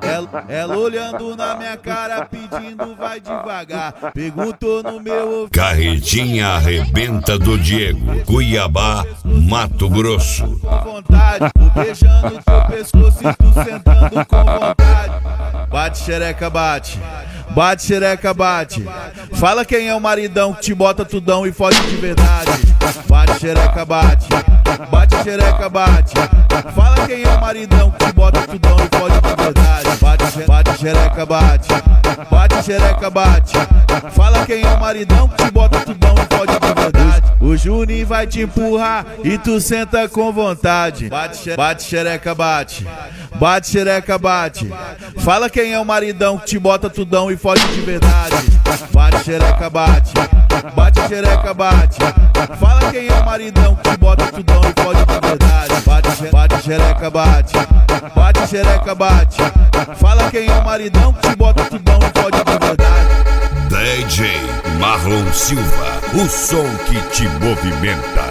Ela olhando na minha cara pedindo vai devagar. Perguntou no meu ouvido. Carretinha arrebenta do Diego, Cuiabá, Mato Grosso. Com vontade, vou beijando teu pescoço e tu sentando com vontade. Bate xereca, bate. Bate xereca, bate. Fala quem é o maridão que te bota tudão e fode de verdade. Bate xereca, bate. Bate xereca, bate. Fala quem é o maridão que te bota tudão e fode de verdade. Bate xereca, bate. Bate xereca, bate. Fala quem é o maridão que te bota tudão e fode de verdade. O Juninho vai te empurrar e tu senta com vontade. Bate xereca, bate. Bate xereca, bate. Fala quem é o maridão que te bota tudão e fode de verdade. Bate xereca, bate. Bate xereca, bate. Fala quem é o maridão que te bota tudão e fode de verdade. Bate xereca, bate. Bate xereca, bate. Fala quem é o maridão que te bota tudão e fode de verdade. DJ Marlon Silva, o som que te movimenta.